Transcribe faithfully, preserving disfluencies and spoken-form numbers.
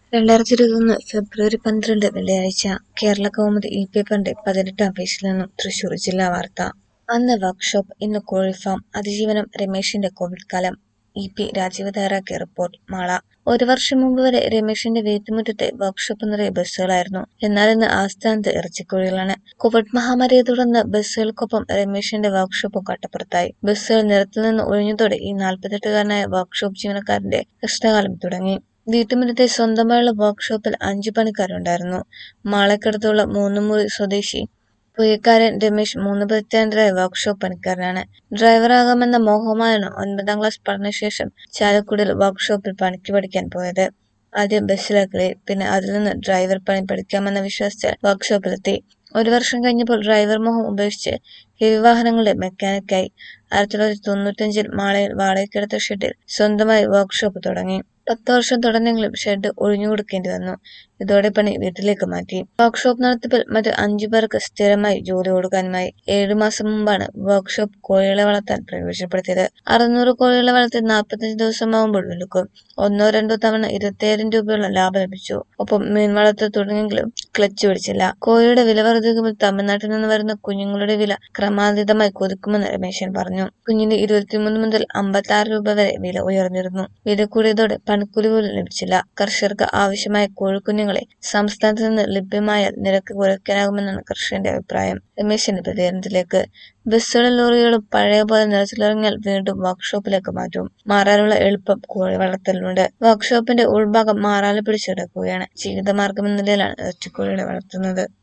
രണ്ടായിരത്തി ഇരുപത്തൊന്ന് ഫെബ്രുവരി പന്ത്രണ്ട് വെള്ളിയാഴ്ച കേരളകൗമുദി ഇ പേപ്പറിന്റെ പതിനെട്ടാം പേജിൽ നിന്നും തൃശൂർ ജില്ലാ വാർത്ത. അന്ന് വർക്ക്ഷോപ്പ്, ഇന്ന് കോഴിഫാം. അതിജീവനം രമേശിന്റെ കോവിഡ് കാലം. ഇ പി രാജീവ് തയ്യാറാക്കിയ റിപ്പോർട്ട്. മാള. ഒരു വർഷം മുമ്പ് വരെ രമേശിന്റെ വീട്ടുമുറ്റത്തെ വർക്ക്ഷോപ്പ് നിറയെ ബസ്സുകളായിരുന്നു. എന്നാൽ ഇന്ന് ആസ്ഥാനത്ത് ഇറച്ചിക്കോഴികളാണ്. കോവിഡ് മഹാമാരിയെ തുടർന്ന് ബസ്സുകൾക്കൊപ്പം രമേശിന്റെ വർക്ക്ഷോപ്പും കട്ടപ്പുറത്തായി. ബസ്സുകൾ നിരത്തിൽ നിന്ന് ഒഴിഞ്ഞതോടെ ഈ നാൽപ്പത്തെട്ടുകാരനായ വർക്ക്ഷോപ്പ് ജീവനക്കാരന്റെ കഷ്ടകാലം തുടങ്ങി. വീട്ടുമുറ്റത്തെ സ്വന്തമായുള്ള വർക്ക്ഷോപ്പിൽ അഞ്ചു പണിക്കാരുണ്ടായിരുന്നു. മാളയ്ക്കടുത്തുള്ള മൂന്നുമുറി സ്വദേശി പുയക്കാരൻ രമേശ് മൂന്ന് പതിറ്റാണ്ടിലായ വർക്ക്ഷോപ്പ് പണിക്കാരനാണ്. ഡ്രൈവറാകാമെന്ന മോഹവുമായാണ് ഒൻപതാം ക്ലാസ് പഠനശേഷം ചാലക്കുടിയിൽ വർക്ക്ഷോപ്പിൽ പണിക്ക് പഠിക്കാൻ പോയത്. ആദ്യം ബസ്സിലെ കളി, പിന്നെ അതിൽ നിന്ന് ഡ്രൈവർ പണി പഠിക്കാമെന്ന വിശ്വാസത്തിൽ വർക്ക്ഷോപ്പിലെത്തി. ഒരു വർഷം കഴിഞ്ഞപ്പോൾ ഡ്രൈവർ മോഹം ഉപേക്ഷിച്ച് ഹെവി വാഹനങ്ങളുടെ മെക്കാനിക്കായി. ആയിരത്തി തൊള്ളായിരത്തി തൊണ്ണൂറ്റഞ്ചിൽ മാളയിൽ വാടകയ്ക്കെടുത്ത ഷെഡിൽ സ്വന്തമായി വർക്ക്ഷോപ്പ് തുടങ്ങി. പത്ത് വർഷം തുടർന്നെങ്കിലും ഷെഡ് ഒഴിഞ്ഞുകൊടുക്കേണ്ടി വന്നു. ഇതോടെ പണി വീട്ടിലേക്ക് മാറ്റി. വർക്ക്ഷോപ്പ് നടത്തിപ്പിൽ മറ്റ് അഞ്ചു പേർക്ക് സ്ഥിരമായി ജോലി കൊടുക്കാനുമായി. ഏഴു മാസം മുമ്പാണ് വർക്ക്ഷോപ്പ് കോഴികളെ വളർത്താൻ പ്രയോജനപ്പെടുത്തിയത്. അറുന്നൂറ് കോഴികളെ വളർത്തി നാൽപ്പത്തഞ്ച് ദിവസമാകുമ്പോൾ വിൽക്കും. ഒന്നോ രണ്ടോ തവണ ഇരുപത്തിയായിരം രൂപയോളം ലാഭം ലഭിച്ചു. ഒപ്പം മീൻ വളർത്തൽ തുടങ്ങിയെങ്കിലും ക്ലച്ച് പിടിച്ചില്ല. കോഴിയുടെ വില വർദ്ധിക്കുമ്പോൾ തമിഴ്നാട്ടിൽ നിന്ന് വരുന്ന കുഞ്ഞുങ്ങളുടെ വില ക്രമാതീതമായി കുതിക്കുമെന്ന് രമേശൻ പറഞ്ഞു. കുഞ്ഞിന് ഇരുപത്തിമൂന്ന് മുതൽ അമ്പത്തി ആറ് രൂപ വരെ വില ഉയർന്നിരുന്നു. വില കൂടിയതോടെ പണിക്കൂലി പോലും ലഭിച്ചില്ല. കർഷകർക്ക് ആവശ്യമായ കോഴിക്കുഞ്ഞുങ്ങളെ സംസ്ഥാനത്ത് നിന്ന് ലഭ്യമായാൽ നിരക്ക് കുറയ്ക്കാനാകുമെന്നാണ് കർഷകന്റെ അഭിപ്രായം. രമേശിന്റെ പ്രതികരണത്തിലേക്ക്. ബസ്സുകളും ലോറികളും പഴയ പോലെ നിരത്തിലിറങ്ങിയാൽ വീണ്ടും വർക്ക്ഷോപ്പിലേക്ക് മാറ്റും. മാറാനുള്ള എളുപ്പം കോഴി വളർത്തലുണ്ട്. വർക്ക്ഷോപ്പിന്റെ ഉൾഭാഗം മാറാല പിടിച്ച് കിടക്കുകയാണ്. ജീവിതമാർഗം എന്ന നിലയിലാണ് ഇറച്ചിക്കോഴികളെ വളർത്തുന്നത്.